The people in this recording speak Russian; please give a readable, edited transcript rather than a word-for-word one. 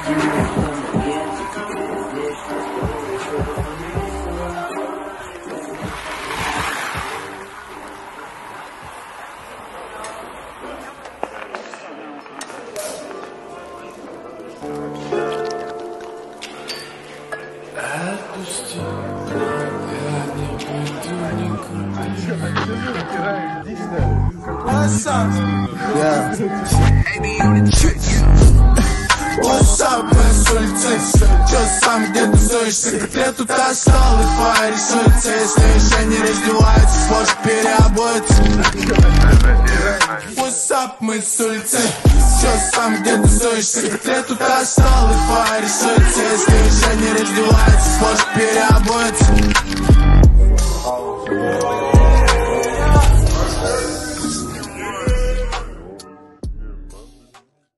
Отпусти, я не пойду What's up, мы с улицы? Чё сам, где тусуешься? Как лет тут осталось, твоя рисуется. Если еще не раздевается, сможешь переобуться. What's up, мы с улицы? Чё сам, где тусуешься? Как лет тут осталось, твоя рисуется. Если еще не раздевается, сможешь переобуться.